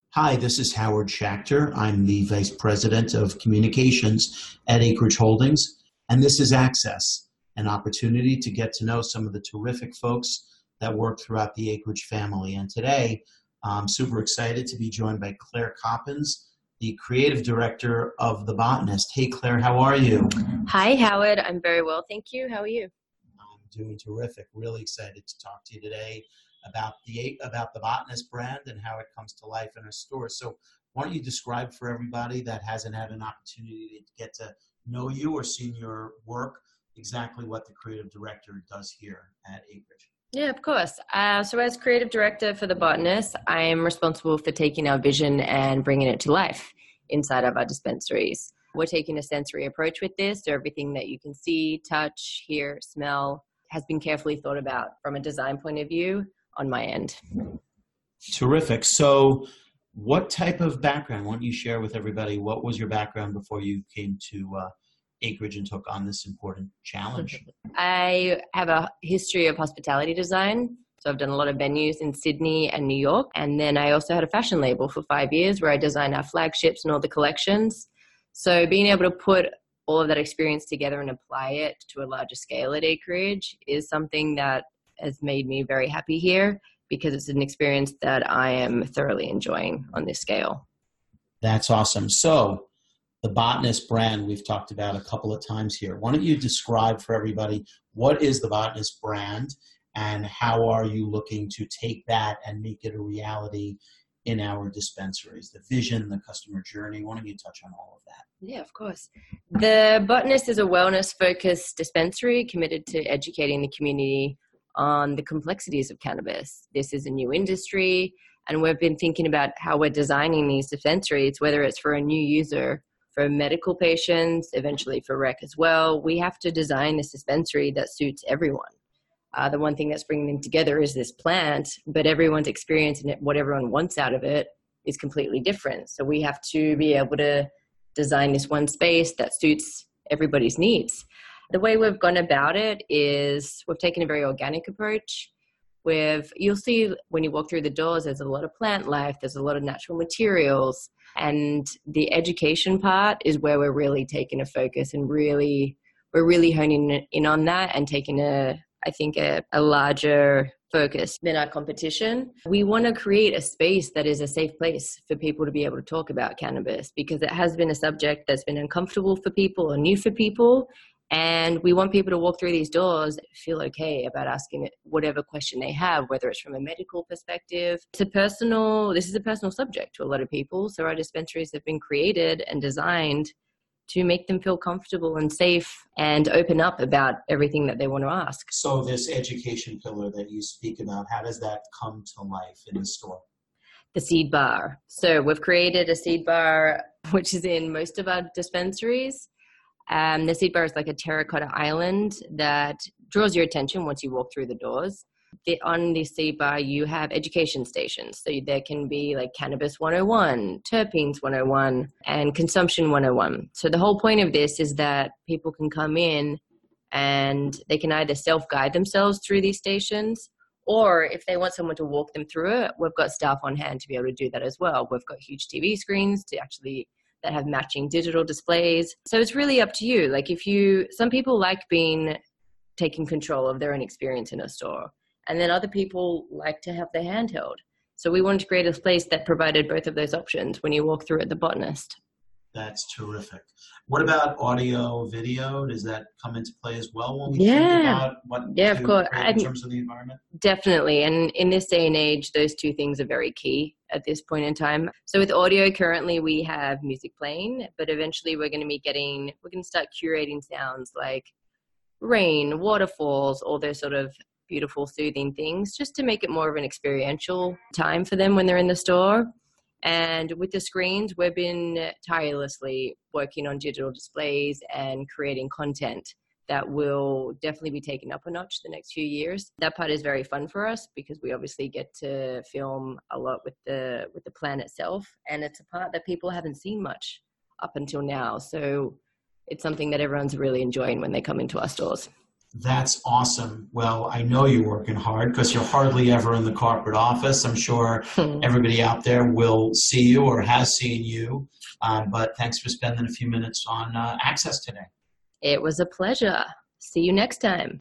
Hi, this is Howard Schachter. I'm the Vice President of Communications at Acreage Holdings, and this is Access, an opportunity to get to know some of the terrific folks that work throughout the Acreage family. And today, I'm super excited to be joined by Claire Coppins, the Creative Director of The Botanist. Hey, Claire, how are you? Hi, Howard. I'm very well, thank you. How are you? I'm doing terrific. Really excited to talk to you today about the Botanist brand and how it comes to life in our stores. So why don't you describe for everybody that hasn't had an opportunity to get to know you or seen your work exactly what the creative director does here at Acreage? Yeah, of course. So as creative director for The Botanist, I'm responsible for taking our vision and bringing it to life inside of our dispensaries. We're taking a sensory approach with this, so everything that you can see, touch, hear, smell has been carefully thought about from a design point of view on my end. Terrific. So what type of background, why don't you share with everybody, what was your background before you came to Acreage and took on this important challenge? I have a history of hospitality design. So I've done a lot of venues in Sydney and New York. And then I also had a fashion label for 5 years where I designed our flagships and all the collections. So being able to put all of that experience together and apply it to a larger scale at Acreage is something that has made me very happy here because it's an experience that I am thoroughly enjoying on this scale. That's awesome. So the Botanist brand we've talked about a couple of times here. Why don't you describe for everybody what is the Botanist brand and how are you looking to take that and make it a reality in our dispensaries, the vision, the customer journey? Why don't you touch on all of that? Yeah, of course. The Botanist is a wellness-focused dispensary committed to educating the community on the complexities of cannabis. This is a new industry, and we've been thinking about how we're designing these dispensaries, whether it's for a new user, for medical patients, eventually for rec as well. We have to design this dispensary that suits everyone. The one thing that's bringing them together is this plant, but everyone's experience and what everyone wants out of it is completely different. So we have to be able to design this one space that suits everybody's needs. The way we've gone about it is we've taken a very organic approach. You'll see when you walk through the doors, there's a lot of plant life, there's a lot of natural materials, and the education part is where we're really taking a focus and we're really honing in on that and taking a larger focus than our competition. We want to create a space that is a safe place for people to be able to talk about cannabis because it has been a subject that's been uncomfortable for people or new for people. And we want people to walk through these doors, feel okay about asking it whatever question they have, whether it's from a medical perspective to personal. This is a personal subject to a lot of people. So our dispensaries have been created and designed to make them feel comfortable and safe and open up about everything that they want to ask. So this education pillar that you speak about, how does that come to life in the store? The seed bar. So we've created a seed bar, which is in most of our dispensaries. The seed bar is like a terracotta island that draws your attention once you walk through the doors. On the seed bar, you have education stations. So there can be like Cannabis 101, Terpenes 101, and Consumption 101. So the whole point of this is that people can come in and they can either self-guide themselves through these stations, or if they want someone to walk them through it, we've got staff on hand to be able to do that as well. We've got huge TV screens that have matching digital displays. So it's really up to you. Like some people like taking control of their own experience in a store. And then other people like to have their hand held. So we wanted to create a place that provided both of those options when you walk through at The Botanist. That's terrific. What about audio, video? Does that come into play as well when we think about what of course. In terms of the environment? Definitely. And in this day and age, those two things are very key at this point in time. So with audio, currently we have music playing, but eventually we're going to start curating sounds like rain, waterfalls, all those sort of beautiful, soothing things, just to make it more of an experiential time for them when they're in the store. And with the screens, we've been tirelessly working on digital displays and creating content that will definitely be taken up a notch the next few years. That part is very fun for us because we obviously get to film a lot with the plan itself, and it's a part that people haven't seen much up until now. So it's something that everyone's really enjoying when they come into our stores. That's awesome. Well, I know you're working hard because you're hardly ever in the corporate office. I'm sure everybody out there will see you or has seen you. But thanks for spending a few minutes on Access today. It was a pleasure. See you next time.